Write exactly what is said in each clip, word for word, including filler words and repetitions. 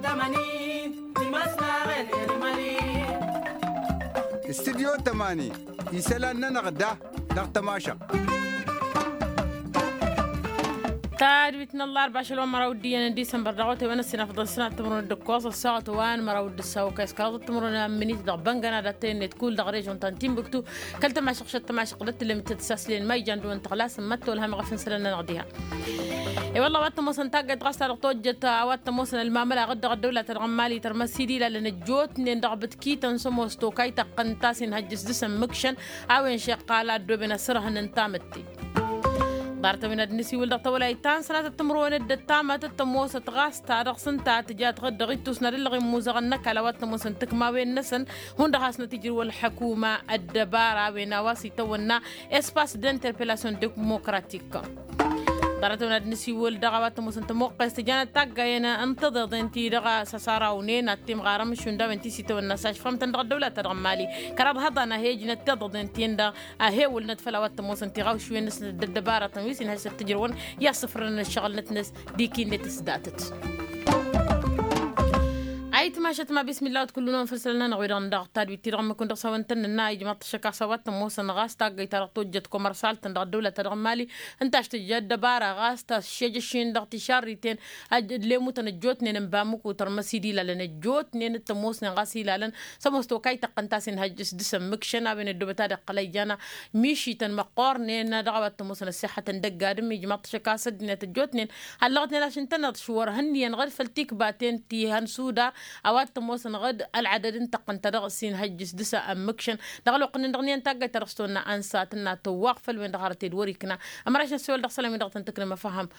استديو تماني يسألنا نغدا نغتماشا تاريخنا الله أربعة شلون مراودية ديسمبر دعوتي وانا السنة فضل سنة تمرون الدكوس الساعة وان مراود الساوكا اسكالات تمرون منيت دغبنغنا داتين تقول دغريج وانتان تيمبكتو كلت ما شخشت ما شقدت اللي متتساسلين ما يجاندو انت خلاص متو الهم غفن سلنا نغديها اي والله وقت موسن تاقت غاستا رقطوجت وقت موسن المعاملة غد غد دولة ترغمالي ترمسيدي لأن الجوت نين دغبت كي تنسمو ستوكاي تقنتاسين هجس دسم مكشن عوين شقالات دوبنا سرهن انتامتي دارت من النسي ولد طولا يتان سنة التمرون الدتامة التموسة غاس تارق سنتا تجات غد غيتو سنة اللغي موزغنك على وقت موسن تكما وين نسن هون دخاس نتيجر والحكومة الدبارة وين واسي تونا اسباس دانتربيلاسيون ديموكراتيك دارت من النسي ولد غوات موسن تموقع استجانة تاقا ينا انتظر دانتي دغا سسارا ونين التيم غارم شوندا وانتي سيتو النساش فهمتن دغا الدولة ترغمالي كراد هضانا هيج نتضر دانتي ندا اهيول نتفلا وقت موسن تغاو شوين نس الدبارة تنويسين هسه تجرون يا صفرنا الشغل نتنس ديكي نتس داتت عيت ما شت ما بسم الله كلنا نفسلنا نغير ندغ تاد بيتير ما كنت سوانتن النايج ما تشكا سوات موسن غاس تاغي ترقتو جت كومرسال تندغ الدولة ترغمالي انت اشتجد دبارة غاس تشجشين دغ تشاريتين لي متنجوت نين بامكو ترمسيدي لان جوت نين تموسن غاسي لان سمستو كاي تقنتاسين هجس دسم مكشنا بين الدبتا دقليجانا ميشي تن مقور نين دغوات موسن الصحة تندق ادمي جما تشكا سد نين تجوت نين هلغتني عشان تنشور هني غير فلتيك باتين تي هنسودا أوقات موسن غد العدد تقن ترغسين هجس دسا أم مكشن دغلو قن دغنيان تاقا ترغستونا أنساتنا توقفل وين دغارتي دوريكنا أما راشن سوال دغسلا من دغتن تكنا مفهم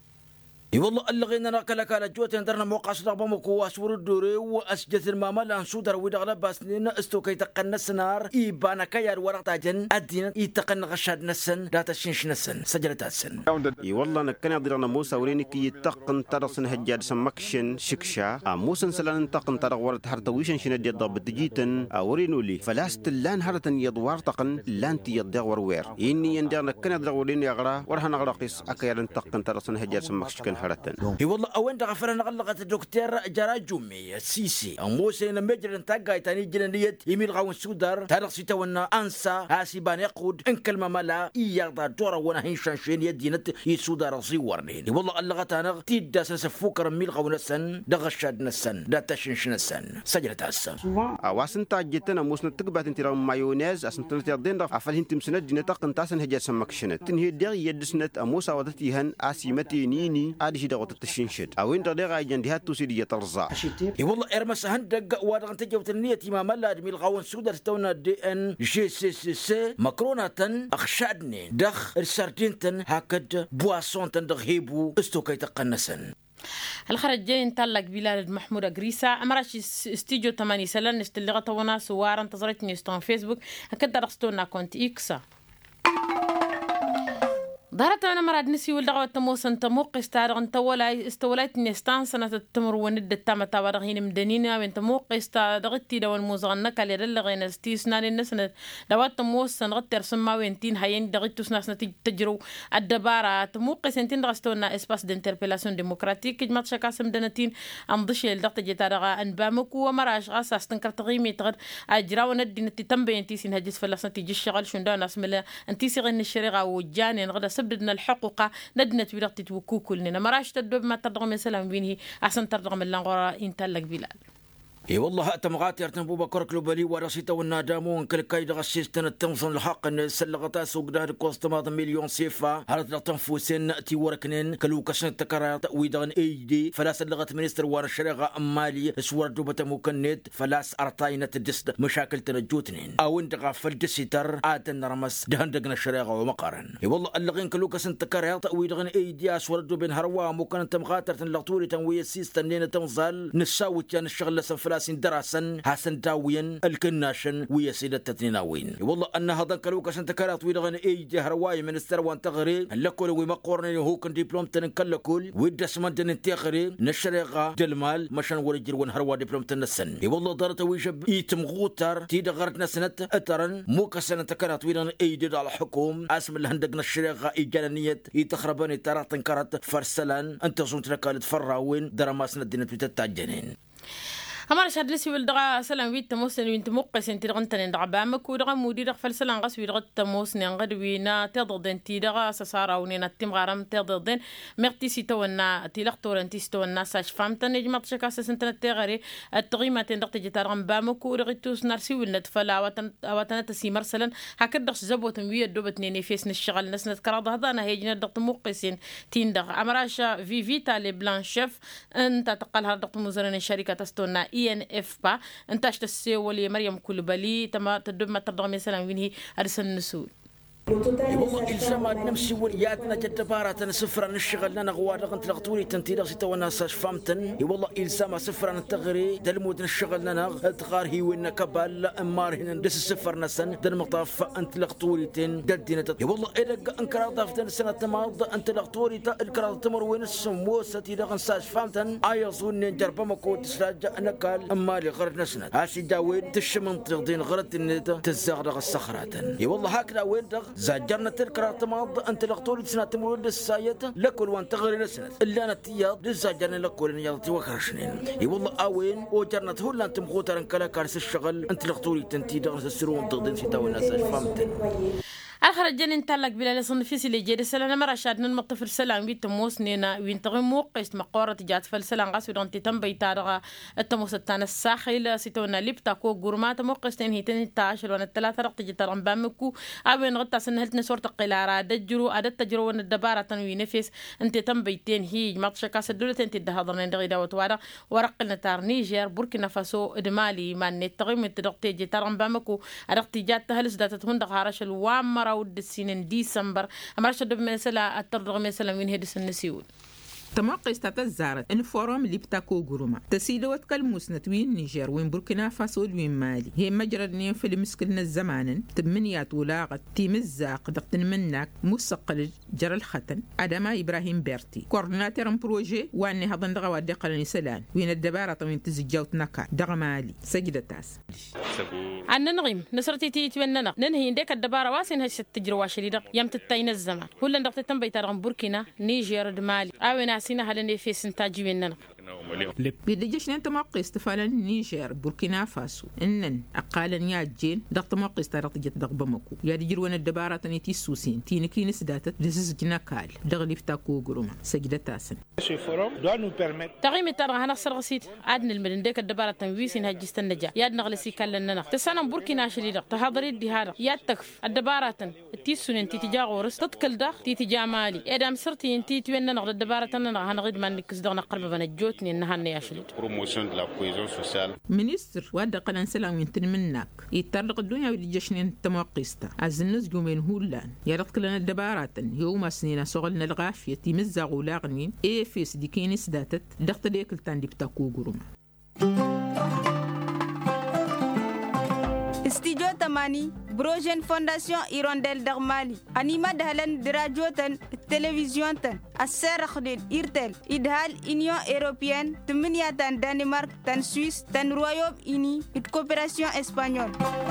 اي والله اللغينا ناكلك على جوتين درنا موقع صدق بمكو واسور الدوري واسجت المامل انسودر ودغلا باسنين استوكي تقن سنار ايبانا كيار ورقتا جن ادين يتقن غشاد نسن داتا شنش نسن سجلت السن اي والله نكنا درنا موسى وريني كي يتقن ترسن هجاد سمكشن شكشا موسى سلان تقن ترغ ورد هرتويشن شن دي ضب تجيتن اورينو لي فلاست لان هرتن يدوار تقن لان تي يدغور وير اني يندر نكنا در وريني اغرا ورهن غرقيس اكير تقن ترسن هجاد سمكشن اي والله اوين غفرنا غلقت الدكتور جرا جومي السيسي موسى مجر تاقاي تاني جنيت يميل غاون سودر تاريخ سيتونا انسا هاسيبان يقود ان كلمه ملا يغدا دور وانا هنشان شين يدينت يسودر صورني والله اللغت انا تيدا سفوكر ميل غاون سن دغشاد نسن داتشنش نسن سجلت السن واسن تاجتنا موسن تقبات انت مايونيز اسن تلتين افل انت مسند جنتا قنتاسن هجا سمكشنت تنهي دغ يدسنت موسى ودتيهن اسيمتي نيني ادي دغت التشنشد او انت دغا جندها توسيدي يترزا اي والله ارمس هندق وادغ تجوت النيه ما ملا ادمي الغاون سودر تونا دي ان جي سي سي سي مكرونه اخشادني دخ السردينتن هكد بواسون تندغ هيبو استوكي تقنسن الخرجين تلق بلاد محمود غريسا امراش استيجو ثمانية سلان نشتلغه تونا سوار انتظرت نيستون فيسبوك هكذا رخصتونا كونت اكسا ظهرت أنا مراد نسي ولدغة تموسن تموق استارغ انتولا استوليت نستان سنة التمر وند التامة تورغين مدنينا وين تموق استارغتي دو الموزغنك اللي رلغين استيسنا للنسنة دوات تموسن غتر سما وينتين هاين دغتو سناس نتيج تجرو الدبارة تموق سنتين دغستونا اسباس دانتربيلاسيون ديموكراتيك جمعت شكاسم دنتين امضشي لدغت جتارغا انبامكو ومراش غاسا استنكر تغيمي تغد اجراو ندي نتي تنبي انتيسين هجس فلاس نتيجي الشغل شون ناس ملا انتيسي غين الشريغة وجاني نغدا بدنا الحقوق ندنت بلغتي توكو كلنا مراش تدوب ما ترضغم السلام بينه أحسن ترضغم اللانغورا إنتالك بلاد اي والله اتمغات يرتنبو بكر كلوبالي ورصيتا والنادامون كل كايد غسيستن التنصن الحق ان سلغتا سوق دار كوست ماض مليون سيفا هرت تنفوسين ناتي وركنين كلو كسن تكرا ويدغن اي دي فلاس لغت مينستر وار الشريغه امالي سور دوبه مكنت فلاس ارتاينه الدست مشاكل تنجوتنين او انت غفل دسيتر اتن رمس دهندقنا الشريغه ومقارن اي والله اللغين كلو كسن تكرا ويدغن اي دي اسور دوبن هروا مكن تمغاتر تنلغتوري تنوي سيستن تنزل نساوي كان الشغل لسن سين دراسن حسن داوين الكناشن ويا سيدة تتناوين والله أن هذا كلوك عشان تكرات ويدغن أي جهرواي من السروان تغري لكل ومقورن هو كن دبلوم تنكل كل ويدسمن تنتغري نشرقة جلمال مشان ورجل ون هروا دبلوم تنسن والله دارت ويشب يتمغوتر تيدغرت نسنت أترن مو كسنة تكرات ويدغن أي دد على حكوم اسم الهندق نشرقة إيجانية يتخربان ترى تنكرت فرسلان أنت صنت لكالت فراوين درماسنا الدين تتاجنين همار شاد لسي ولدغا سلام ويت تموسن وينت موقس انت دغنتن دغا بامك ودغا مودي دغ فلسلان غس ويدغ تموسن غد وينا تضد انت دغا سسارا ونينا تيم غارم تضدن ميرتي سي تونا تيلختور انت تونا ساش فامتن نجمه تشكا سنتن تيغري التقيمه تندق تجي ترغم بامك ودغتوس نارسي ولد فلا وتن وتن تسي مرسلا هكدغ زبوت ويا دوبتني فيس نشغل ناس نتكراد هذا انا هيجنا دغ موقسين تيندغ امراشا في فيتا لي بلانشيف انت تقلها دغ مزرن الشركه تستونا إي إن إف با انتاش تسوي مريم كلبالي تما تدب ما ترضى مثلا وينهي أرسل نسول والله الزمان نمشي ولياتنا جدبارة سفرة نشغل لنا غوار غنت لغطوري تنتي لغسي تونا ساش فامتن والله إلزام سفرة نتغري دلمود نشغل لنا تغار هي وين كبال أمار هنا دس السفر نسن دل مطاف أنت لغطوري تن دلدينا تت والله إذا أنكر ضفتن سنة تماض أنت لغطوري تا الكرا تمر وين السموسة لغن ساش فامتن أيظن نجرب ما كنت سلاج نكال أمالي غير نسنت هاشي داوين تشمن تغدين غرت النت تزغرق الصخرات والله هكذا وين دغ زاجرنا تلك تماض أنت لغطول سنة تمرود الساية لكل وان تغري نسنة إلا نتياض لزاجرنا لكل نياضتي وكرشنين اي والله أوين وجرنا هو لا تمغوتر انكلا كارس الشغل أنت لغطولي تنتي دغس السرون تغدين سيتا والناس فهمتن آخر الجنين تلاك بلا لصن فيسي اللي جيد السلام مرة شادنا المطفر سلام بيت تموس نينا وينتغي موقست مقارة جات فالسلام غاس ودون تتم بيتارغا التموس التانا الساخيل سيتونا لبتاكو قرمات موقستين هيتين التاشر وانا التلاثة رقت جتارن بامكو اوين غطا سنهلتنا سورة قلارا دجرو ادت تجرو وانا الدبارة تنوي نفس انت تم بيتين هي مطشكا سدولة انت الدهاضرين دغي داوت وارا ورقلنا تار نيجر بوركينا فاسو ادمالي ما نتغي متدقتي جتارن بامكو ادقتي جات تهلس داتت هندق هارش الوامرا ود السنين ديسمبر أمرش دب مثلا الترغ مثلا من هدس النسيول تموقع استعتزارت ان فورم اللي بتاكو جروما تسيلوت كالموسنة وين نيجر وين بوركينا فاسو وين مالي هي مجرى نين في المسكلنا الزمان تمنيات ولاغت تيم الزاق دقتن منك مسقل جرى الختن ادما ابراهيم بيرتي كورناتير بروجي واني هضن دغوا دقل نسلان وين الدبارة وين تزجاوت نكا دغ مالي سجدة تاس عنا نغيم نصرتي تي تبننا ننهي نديك الدبارة واسين هاي ستجروا شريدة يم تتين الزمان هلا دقت تنبي ترغم بوركينا نيجر دمالي اوين سينا هلني في سنتاجي مننا بيدجش ننت موقع استفالا نيجر بوركينا فاسو انن اقالا ياجين ضغط موقع استرات جت ضغ بمكو يا ديجر وين الدبارة تنيتي سوسين تيني كي نسداتت دزز جناكال دغلي فتاكو غروما سجدة تاسن تغيم ترى هنا سرغسيت عدن المدن ديك الدبارة تنويسين هاجست النجا ياد نغلسي كلنا تسانا بوركينا شريدة تحضري الدهارة ياد تكف الدبارة تيسون انتي تجا غورس تتكل دغ تي تجا مالي ادام سرتي انتي توين نغد الدبارة تننا هنغيد ما نكس دغنا قرب بنجوت منستر واد قلن سلام ينتن منك يتطرق الدنيا والجشنين تموقستا عزنز جومين هولان يرتق لنا الدبارات يوم سنين سغلنا الغافية تمزغ ولاغنين اي فيس دي كينس داتت دقت ديكل تاندي بتاكو جروما Studio Tamani, Brogen Fondation Hirondelle d'Armali, Anima Dahlan de Radio Tan, Télévision Tan, Asser Khdid Irtel, Idhal Union Européenne, Tminia Tan Danemark, Tan Suisse, Tan Royaume-Uni, et Coopération Espagnole.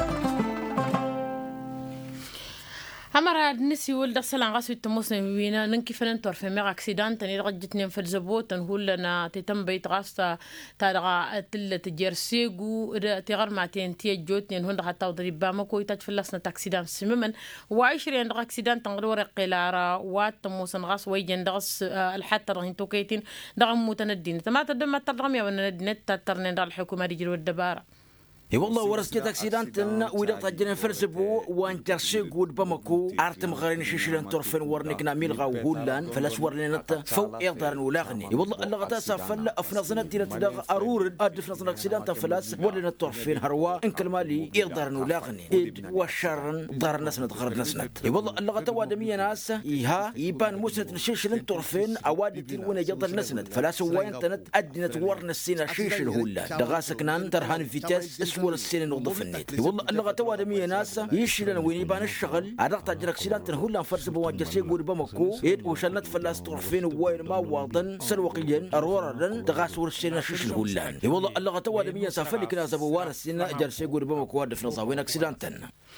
همرا نسي ولد سلان غاسو تموسن وينا ننكي فلن طرف ميغ اكسيدان تاني رجتني في الزبوت نقول لنا تتم بيت غاستا تارغا تل تجرسيغو تغر ماتين تي جوتني هند حتى ضريب بامكو يتفلسنا تاكسيدان سممن وعشرين دغ اكسيدان تنغور قلارا وات تموسن غاس ويجن دغس الحتى رهن توكيتين دغ متندين تما تدم ترغم يا ونندين تترن دار الحكومه رجل والدباره اي والله ورثت اكسيدانتن ويدا تجن فرسبو وان ترشيق ود بمكو ارتم غارين شيشلن طرفن ورنكنا ميلغا وهولان فلاش ورلنت فوق يقدر ولاغني اي والله اللغه سافل افنصنا دينا تدغ ارور ادفنصنا اكسيدانت فلاس ورلنا طرفين هروا انكل مالي يقدر ولاغني اد وشرن دار ناس نتغرد نسنت اي والله اللغه وادميه ناس يها يبان مسند شيشلن طرفين اوادي تلون يقدر نسند فلاس وين تنت ادنت ورن السينا شيشل هولان دغاسكنان ترهان فيتاس ولا السنين نوظف النت والله اللغة توادمية ناس يشيلنا وين يبان الشغل عرقت أجرك سيلان تنهولنا فرس بواجر شيء يقول بمكو إيد وشلنت فلاس طرفين وين ما واضن سلوقيا أرورا تغاسور السنة شيش الهولان والله اللغة توادمية سافر لك ناس بوار السنة أجر شيء يقول بمكو هدف نظاوين أكسيدان تن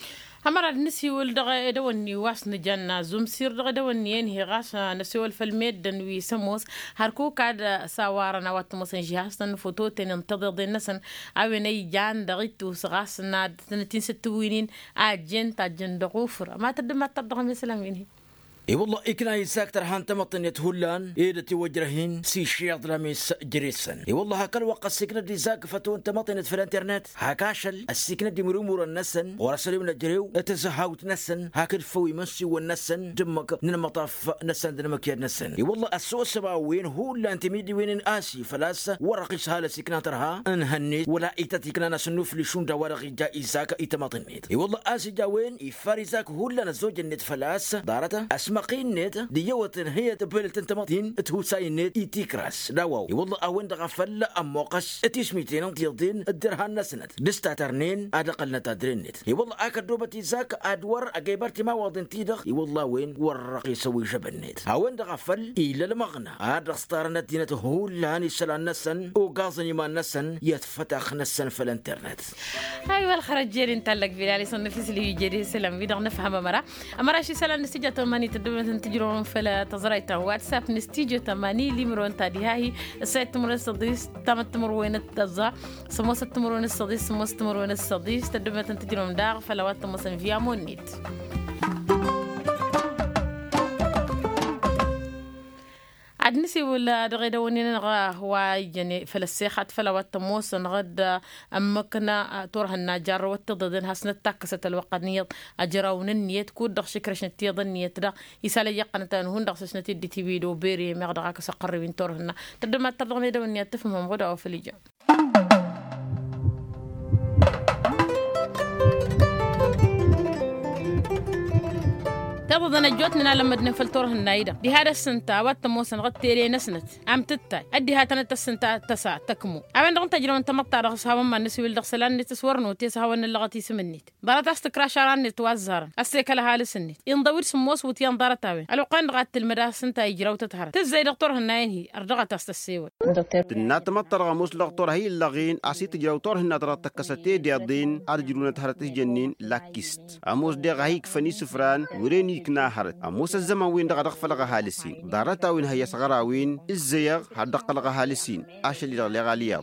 همرا نسي ولدغ دوني واس نجنا زوم سير دغ دوني ينهي غاس نسي والفلميد دنوي سموس هركو كاد سوارنا واتمسن جهاستن فوتو تنتظر دنسن اويني جان دغيتو سغاس ناد تنتين ستوينين اجن تاجن دغوفر ما تدم تدغ مثلا منه اي والله إكنا يساك ترحان تمطن يتهلان إيدا توجرهين سي شياض لاميس جريسن اي والله هكا الوقت السكنة دي زاك فتون تمطن في الانترنت هكاشل السكنة دي مرمور النسن ورسلي من الجريو اتزهاوت نسن هكا الفوي مسي والنسن دمك من المطاف نسن دمك يا نسن اي والله السوء السباوين هو اللي انت ميدي وين آسي فلاسة ورقي سهالة سكنة ترها انهنيت ولا ايتاتي كنا نسنوف لشون دا ورقي جا إيساك ايتمطن نيت اي والله آسي جاوين ايفاريزاك هو اللي نزوج النت فلاسة دارته مقين نت ديوتن هي تبلت انت مطين تهوساي نت ايتيكراس داواو والله اوين دغفل اموقش اتيسميتين انتيضين الدرها النسنت دستاترنين ادقلنا تادرين نت والله اكدوبتي زاك ادور اجيبرتي ما واضن تيدخ والله وين ورقي يسوي جبنت هاوين دغفل الى المغنى هذا اختارنا دينت هو لاني سلا نسن وقاصني ما نسن يتفتح نسن في الانترنت ايوه الخرجير انت لك بلالي صنفيس اللي يجري سلام بيدغ نفهم مرة امرا شي سلا نسيجه تماني تدبن تجرون فلا تزريتا واتساب نستيجو تماني ليمرون تادي هاي السايت تمرون الصديس تامت تمرون التزا سموس تمرون الصديس سموس تمرون الصديس تدبن تجرون داغ فلا وات تمسن فيا مونيت عاد نسي ولا دغيدا ونين نغا هو يعني فلسيخات فلا واتموس نغد امكنا تورها النجار وتضدن هسن تاكست الوقت نيط اجراون النيت كود دغ شكرش نتيض النيت دا يسالي يقنتان هون دغ سنتي دي تي في دو بيري مغدغا كسقربين تورهنا تدما تدغ ميدا ونيت تفهم غدا او فليجا تضد نجوتنا لما نفلتوره النايدة دي هذا السنتا واتموسن غتيري نسنت عم تتاي ادي هاتنا السنتا تسع تكمو امن دغن تجرون تمطع رغس هاو ما نسوي الدغسلان نتسورنو تيس هاو اللغتي سمنيت دارت استكراشاران نتوازر السيكل هالسنيت ينضوي سموس وتيان دارتاوي الوقان غات المدا سنتا يجراو تتهر تزاي دكتور هناينهي ارجعت استسيو تنا تمطر غموس دكتور هي اللغين اسي تجراو تور هنا درات تكستي دي الدين ارجلون تهرت جنين لاكيست اموس دي غايك فني سفران وريني كنا هرت أموس الزمان وين دغ دغفلغ هالسين دارتا وين هي صغراوين الزيغ هدقلغ هالسين اشلي دغ لغاليا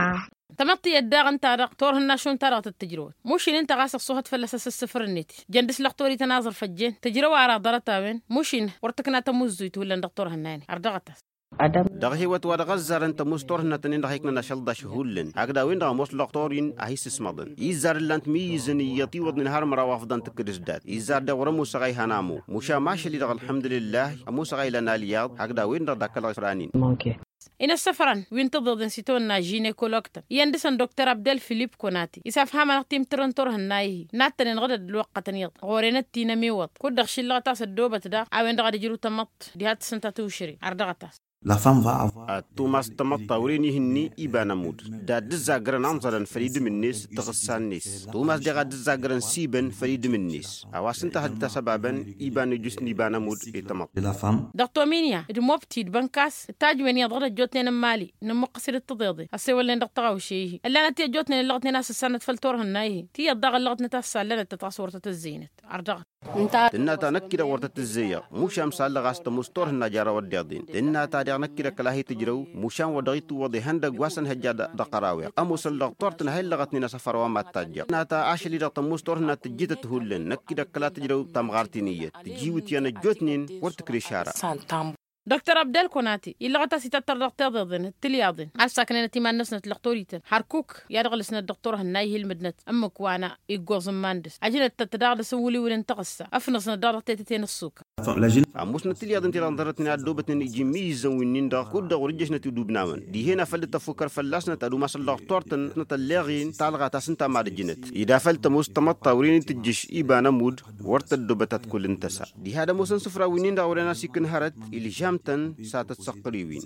تمطي الداغن تارق تورهن شون تارق التجرود مش انت غاسق صوت فلسس السفر النيتي جندس لقطوري تناظر فجين تجروا على دارتا وين مشين ورتكنا تمزيت ولا دكتور هناني اردغت دغه هو تو غزر انت مستور نتن دغ هيكنا نشل داش هولن اغدا وين دغ مس لقطورين اهيس سمدن يزار لانت ميزن يطي ودن نهار مرا وافدان تكرزدات يزار دغ رمو سغاي هنامو مشا ماشي دغ الحمد لله امو سغاي لنا لياض اغدا وين دغ دكل فرانين إن السفران وينتظر نسيتون جينيكولوجتا يندسن دكتور عبدال فيليب كوناتي يسافهم نقتيم ترنتور هنايه ناتن غدد الوقت نيط غورينا تينا ميوط كود خشيلا تاس الدوبه دا اوين دغ دجرو تمط دي هات سنتا توشري اردغتاس La femme va avoir توماس تمطا وريني هني إبانا مود دا دزاقرن عنصرا فريد من الناس تغسان نيس توماس دغا دزاقرن سيبن فريد من الناس أواسن تهدتا سبابا إبانا جسن إبانا مود إتمط de la femme دكتور مينيا الموبتي بنكاس التاج وين يضغط جوتنا مالي نمو قصير التضيضي أسوي اللي ندقطعو شيء اللي أنا تي جوتنا اللغتنا ناس السنة فلتور هنايه تي الضغط اللغتنا تاسع لنا تتصور تتزينت أردغت تنا تنكر ورطة الزيا مش أمثال لغاست مستور النجارة والديادين تنا تاريخ نكر كلاهي تجرو مشان وضغيت وضي هندق واسن هجاد دقراوي أموصل دكتور تنهي لغتنا سفر وما تاجر ناتا عاشلي دكتور مستور هنا تجيت تهولن نكر كلا تجرو تمغارتينية تجيوت يانا جوتنين ورتكري شارع دكتور عبدال كوناتي إلا غتا ستتر دكتور ضدن التلياضن عسا كنا نتيما نسنة لقطوريتن حركوك يدغل سنة الدكتور هنايه المدنة أمك وانا إيقوز ماندس عجلة تتداغل سولي ولن تغسى أفنص ندارة تيتين السوكا أموس نتلياضن تيران ضرتنا دوبتن جميزا وينين دا كود دا ورجش نتي دوبناون دي هنا فلت تفكر فلاسنا تدو ماسل دكتور تن نتلاغين تالغا تاسنتا مارجنت إذا فلت مستمط ورين تجيش إيبانا مود ورت الدوبتات كل انتسا دي هذا موسن سفرا وينين دا ورنا سيكن هرت إلي جام ساتت سقريوين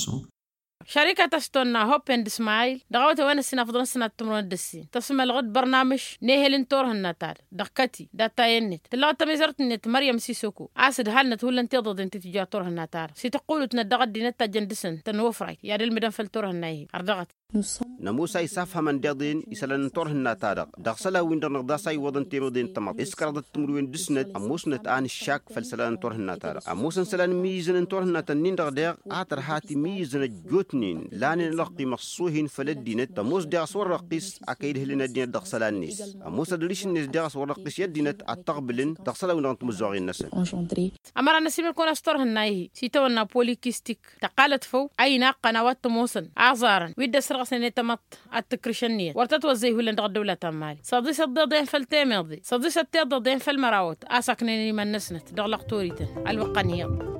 شركة تستونا هوب اند سمايل دغوت وانا سنة فضل سنة تمرون الدسين تسمى الغد برنامج نيهلين تور هناتار دقتي داتا ينت تلاوت ميزرت نت مريم سيسوكو عاسد هالنت ولا انت ضد انت تجا تور هناتار سيتقولوا تندغد دي نتا جندسن تنوفرك يا دل مدن فلتور هنايه اردغت نموسا يسافها من دادين يسالن تورهن تارق دغسلا وين درنقداساي ودن تيمودين تمط اسكردت تمروين دسنت اموسنت ان الشاك فلسلان تورهن تارق اموسن سلان ميزن تورهن تنين دغدغ اتر هاتي ميزن جوتنين لانين لقي مخصوهين فلدينت تموس داس ورقيس اكيد هلنا دين دغسلان نيس اموسا دليش الناس داس ورقيس يدينت اتقبلن دغسلا وين تمزوغين نسل امر نسيب يكون استورهن ناي سيتو نابوليكيستيك تقالت فو اين قنوات موسن اعذارا ويد سرغسن تمط التكريشنيه ورتتوزي هو لند الدوله تمالي صدي صددين فلتيمضي صدي ستيضدين فالمراوت اسكنني من نسنت دغلق توريتن الوقانيه